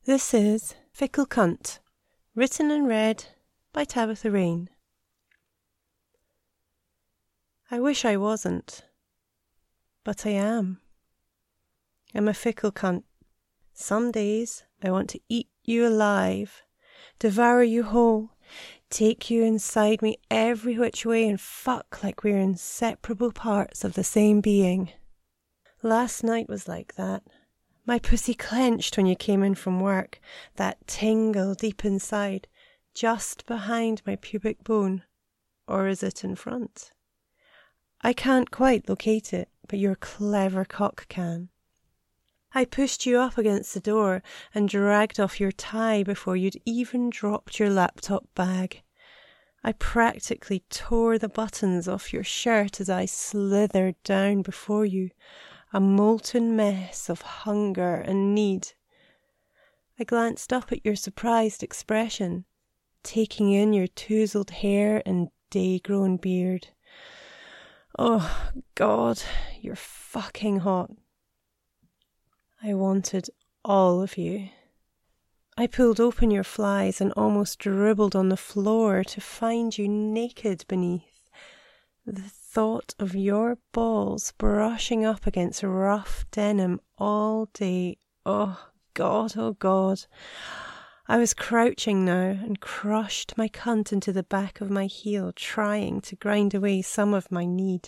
This is Fickle Cunt, written and read by Tabitha Rain. I wish I wasn't, but I am. I'm a fickle cunt. Some days I want to eat you alive, devour you whole, take you inside me every which way and fuck like we're inseparable parts of the same being. Last night was like that. My pussy clenched when you came in from work, that tingle deep inside, just behind my pubic bone. Or is it in front? I can't quite locate it, but your clever cock can. I pushed you up against the door and dragged off your tie before you'd even dropped your laptop bag. I practically tore the buttons off your shirt as I slithered down before you, a molten mess of hunger and need. I glanced up at your surprised expression, taking in your touzled hair and day-grown beard. Oh, God, you're fucking hot. I wanted all of you. I pulled open your flies and almost dribbled on the floor to find you naked beneath. The thought of your balls brushing up against rough denim all day, oh God, oh God. I was crouching now and crushed my cunt into the back of my heel, trying to grind away some of my need.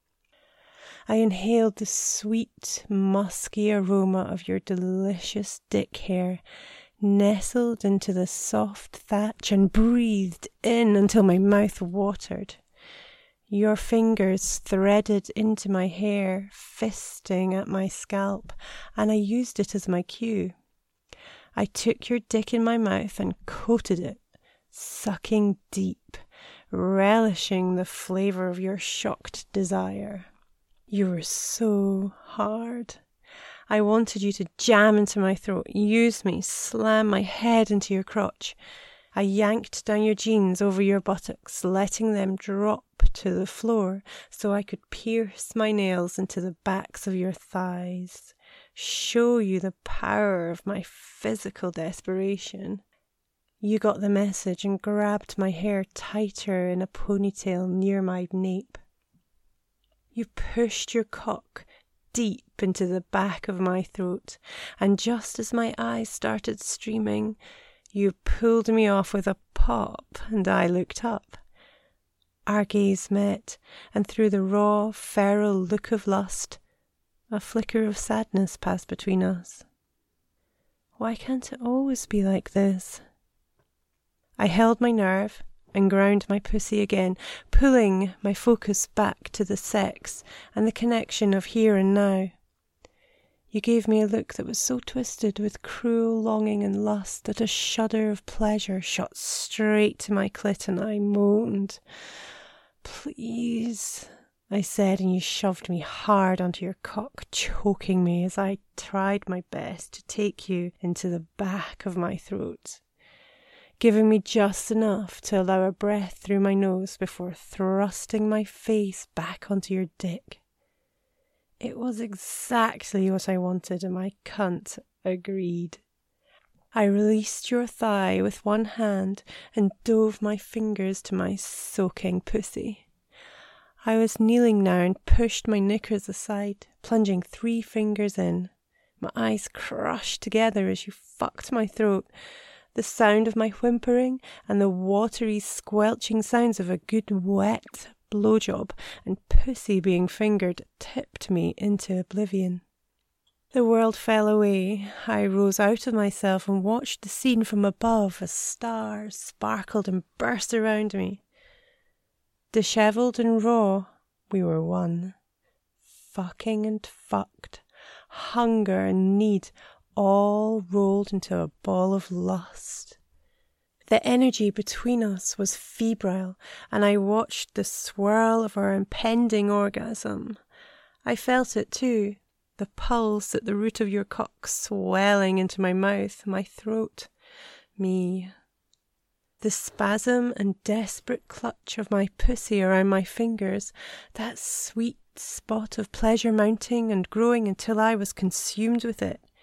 I inhaled the sweet, musky aroma of your delicious dick hair, nestled into the soft thatch and breathed in until my mouth watered. Your fingers threaded into my hair, fisting at my scalp, and I used it as my cue. I took your dick in my mouth and coated it, sucking deep, relishing the flavour of your shocked desire. You were so hard. I wanted you to jam into my throat, use me, slam my head into your crotch. I yanked down your jeans over your buttocks, letting them drop to the floor so I could pierce my nails into the backs of your thighs, show you the power of my physical desperation. You got the message and grabbed my hair tighter in a ponytail near my nape. You pushed your cock deep into the back of my throat, and just as my eyes started streaming, you pulled me off with a pop, and I looked up. Our gaze met, and through the raw, feral look of lust, a flicker of sadness passed between us. Why can't it always be like this? I held my nerve and ground my pussy again, pulling my focus back to the sex and the connection of here and now. You gave me a look that was so twisted with cruel longing and lust that a shudder of pleasure shot straight to my clit, and I moaned. Please, I said, and you shoved me hard onto your cock, choking me as I tried my best to take you into the back of my throat, giving me just enough to allow a breath through my nose before thrusting my face back onto your dick. It was exactly what I wanted, and my cunt agreed. I released your thigh with one hand and dove my fingers to my soaking pussy. I was kneeling now and pushed my knickers aside, plunging 3 fingers in. My eyes crushed together as you fucked my throat. The sound of my whimpering and the watery, squelching sounds of a good wet blowjob and pussy being fingered tipped me into oblivion. The world fell away. I rose out of myself and watched the scene from above as stars sparkled and burst around me. Dishevelled and raw, we were one. Fucking and fucked, hunger and need, all rolled into a ball of lust. The energy between us was febrile, and I watched the swirl of our impending orgasm. I felt it too, the pulse at the root of your cock swelling into my mouth, my throat, me. The spasm and desperate clutch of my pussy around my fingers, that sweet spot of pleasure mounting and growing until I was consumed with it.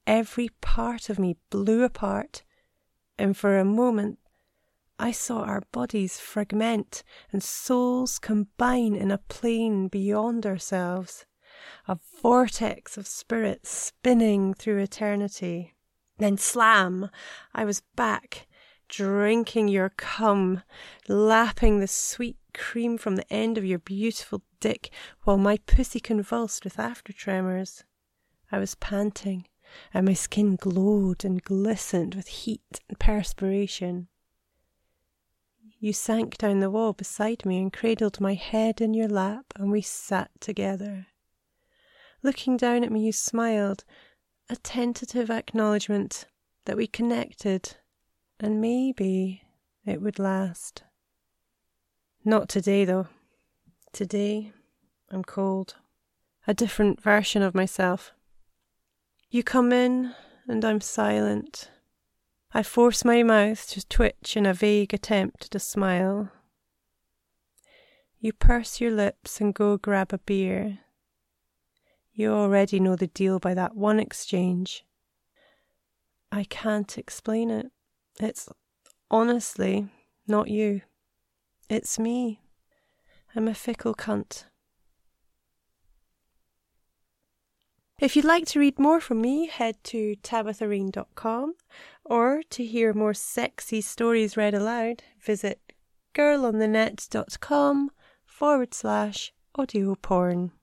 every part of me blew apart, and for a moment I saw our bodies fragment and souls combine in a plane beyond ourselves, a vortex of spirit spinning through eternity. Then slam! I was back, drinking your cum, lapping the sweet cream from the end of your beautiful dick, while my pussy convulsed with after tremors. I was panting, and my skin glowed and glistened with heat and perspiration. You sank down the wall beside me and cradled my head in your lap, and we sat together. Looking down at me, you smiled, a tentative acknowledgement that we connected, and maybe it would last. Not today, though. Today, I'm cold. A different version of myself. You come in, and I'm silent. I force my mouth to twitch in a vague attempt to smile. You purse your lips and go grab a beer. You already know the deal by that one exchange. I can't explain it. It's honestly not you. It's me. I'm a fickle cunt. If you'd like to read more from me, head to tabithareen.com, or to hear more sexy stories read aloud, visit girlonthenet.com/audio porn.